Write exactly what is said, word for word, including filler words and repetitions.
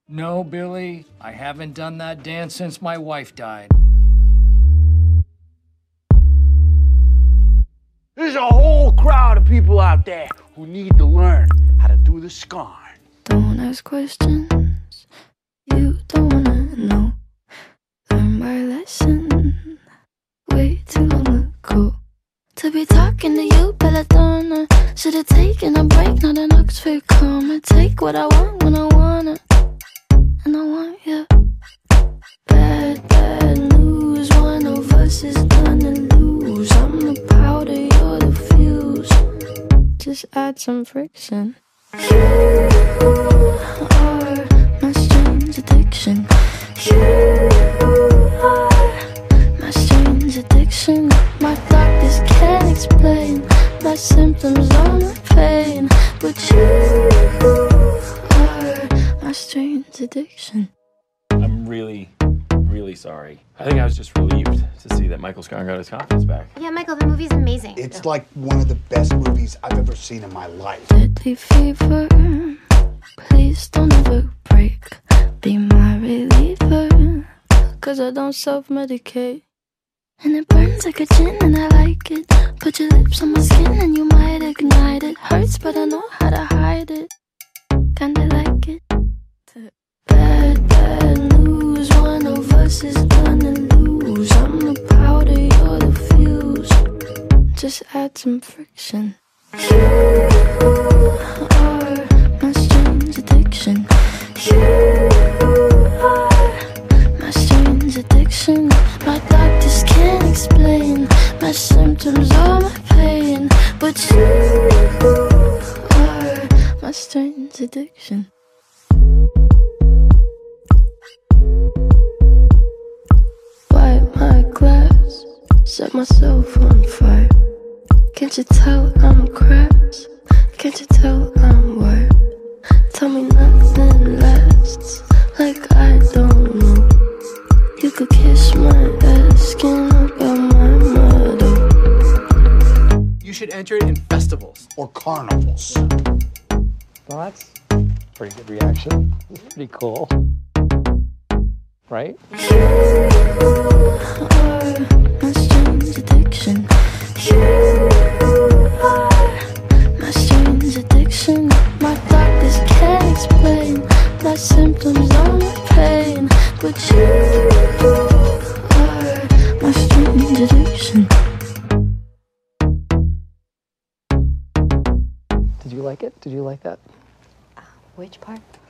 No, Billy, I haven't done that dance since my wife died. There's a whole crowd of people out there who need to learn how to do the scarn. Don't ask questions you don't wanna know. Learn my lesson way too long ago. To be talking to you, Belladonna. Should've taken a break, not an Oxford comma. Take what I want when I want it, and I want you. Bad, bad news. One of us is gonna lose. I'm the powder, you're the fuse. Just add some friction. You are my strange addiction. You are my strange addiction. My doctors can't explain my symptoms or my pain, but you are my strange addiction. I'm really, really sorry. I think I was just relieved to see that Michael Scarn got his confidence back. Yeah, Michael, the movie's amazing. It's like one of the best movies I've ever seen in my life. Deadly fever, please don't ever break. Be my reliever, cause I don't self-medicate. And it burns like a gin and I like it. Put your lips on my skin and you might ignite it. Hurts but I know how to hide it. Kinda like it. Bad, bad news. One of us is gonna lose. I'm the powder, you're the fuse. Just add some friction. You are my strange addiction. You are my strange addiction. My doctors can't explain my symptoms or my pain, but you are my strange addiction. Wipe my glass, set myself on fire. Can't you tell I'm cracked? Can't you tell I'm wired? Tell me nothing lasts, like I don't know. You could kiss my ass, skin about my motto. You should enter it in festivals. Or carnivals. Well, that's a pretty good reaction. It's pretty cool. Right? You are my strange addiction. You are my strange addiction. My doctors can't explain my symptoms or my pain, but you are my strange addiction. Did you like it? Did you like that? Which part?